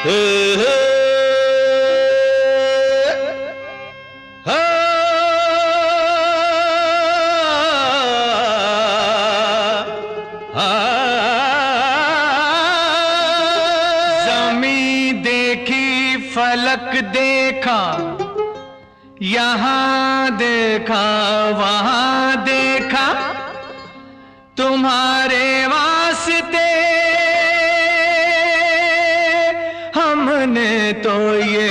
ज़मीं देखी फलक देखा, यहाँ देखा वहाँ देखा, तुम्हारे वास्ते हमने तो ये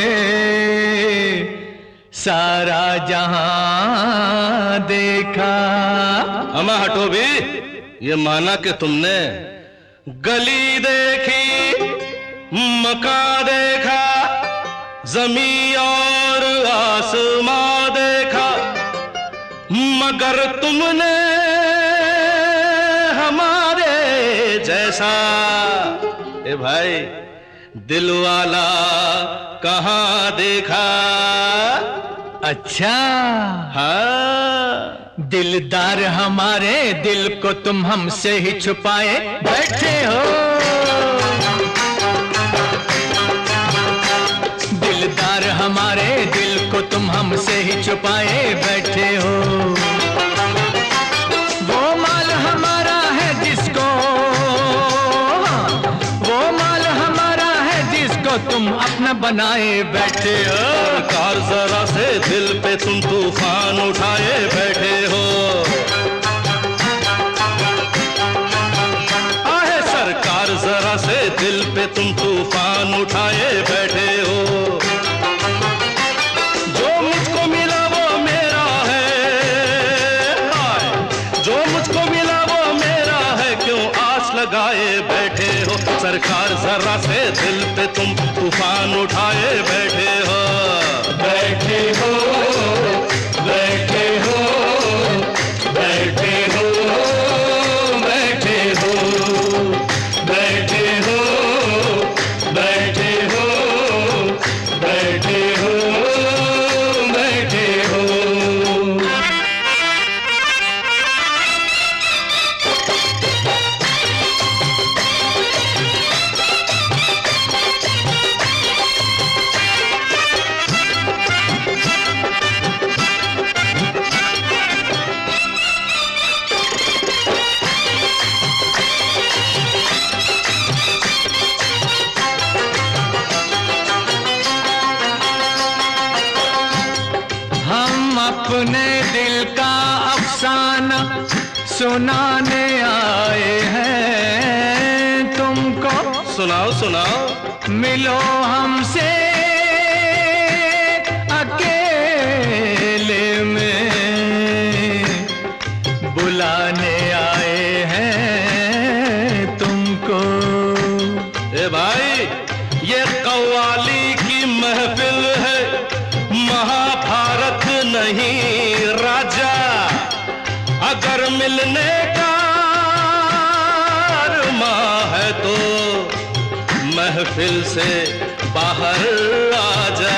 सारा जहां देखा। अमा हटो भी, ये माना कि तुमने गली देखी, मकान देखा, जमीन और आसमां देखा, मगर तुमने हमारे जैसा ए भाई दिल वाला कहाँ देखा। अच्छा हाँ, दिलदार हमारे दिल को तुम हमसे ही छुपाए बैठे हो। दिलदार हमारे दिल को तुम हमसे ही छुपाए बैठे हो। वो माल हमारा है जिसको, वो माल हमारा है जिसको तुम अपना बनाए बैठे हो। सरकार जरा से दिल पे तुम तूफान उठाए बैठे हो। आहे सरकार जरा से दिल पे तुम तूफान उठाए बैठे हो। जो मुझको मिला वो मेरा है, जो मुझको मिला वो मेरा है, क्यों आस लगाए बैठे हो। सरकार जरा से दिल पे तुम तूफान उठाए बैठे हो। बैठे हो, बैठे हो, बैठे हो, बैठे हो, बैठे हो, बैठे हो, बैठे हो, बैठे हो। अपने दिल का अफसाना सुनाने आए हैं तुमको। सुनाओ सुनाओ, मिलो हमसे अकेले में, बुलाने आए हैं तुमको। ए भाई, ये कव्वाली की महफिल है, महाभारत नहीं राजा। अगर मिलने का अरमां है तो महफिल से बाहर आ जा।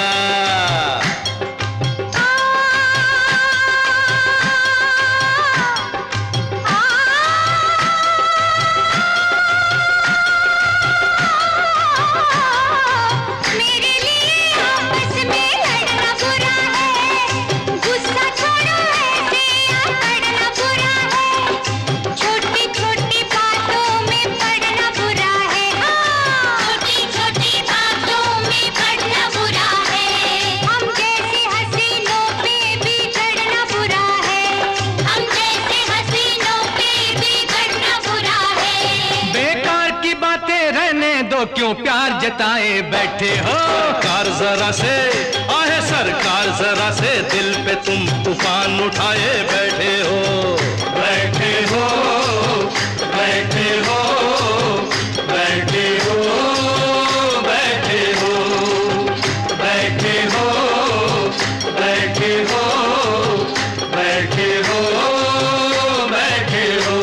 क्यों प्यार जताए बैठे हो। सरकार जरा से, आहे सरकार जरा से दिल पे तुम तूफान उठाए बैठे हो। बैठे हो, बैठे हो, बैठे हो, बैठे हो, बैठे हो, बैठे हो, बैठे हो, बैठे हो।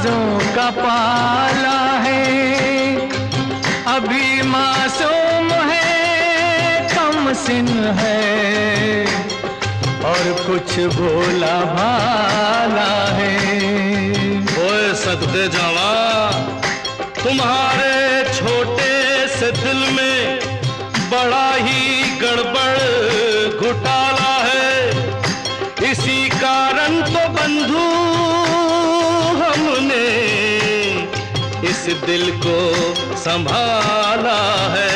नाजों का पाला है, अभी मासूम है, कम सिन है, और कुछ भोला भाला है। ओए सदके जावा, तुम्हारे छोटे से दिल में बड़ा ही गड़बड़ घोटाला है। इसी कारण तो बंधु हमने इस दिल को संभाला है।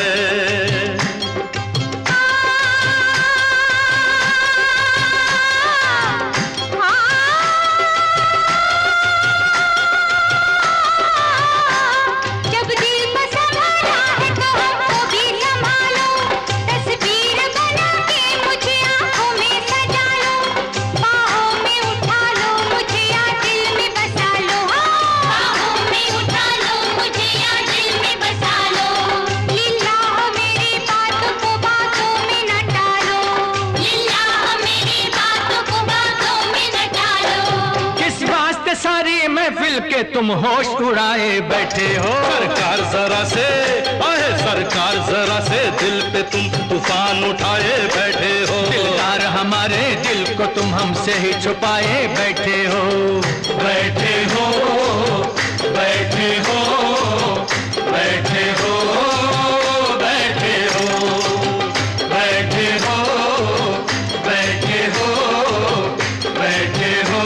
सारी महफिल के तुम होश उड़ाए बैठे हो। सरकार जरा से, अहे सरकार जरा से, दिल पे तुम तूफान उठाए बैठे हो। दिलदार हमारे दिल को तुम हमसे ही छुपाए बैठे हो। बैठे हो, बैठे हो, बैठे हो, बैठे हो, बैठे हो, बैठे हो, बैठे हो,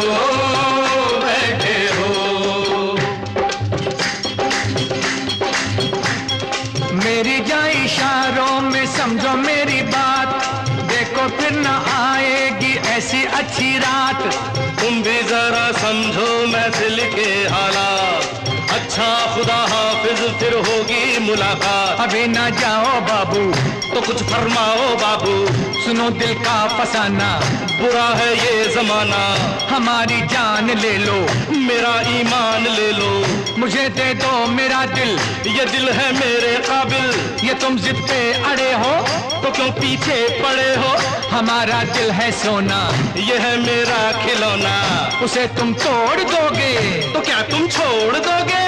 मेरी जान इशारों में समझो मेरी बात, देखो फिर न आएगी ऐसी अच्छी रात। तुम भी जरा समझो महफिल के हालात, अच्छा खुदा हाफिज फिर होगी मुलाकात। अभी ना जाओ बाबू, तो कुछ फरमाओ बाबू, सुनो दिल का फसाना, बुरा है ये जमाना। हमारी जान ले लो, मेरा ईमान ले लो, मुझे दे दो मेरा दिल, ये दिल है मेरे काबिल। ये तुम जिद पे अड़े हो तो क्यों पीछे पड़े हो, हमारा दिल है सोना, ये है मेरा खिलौना। उसे तुम तोड़ दोगे तो क्या तुम छोड़ दोगे?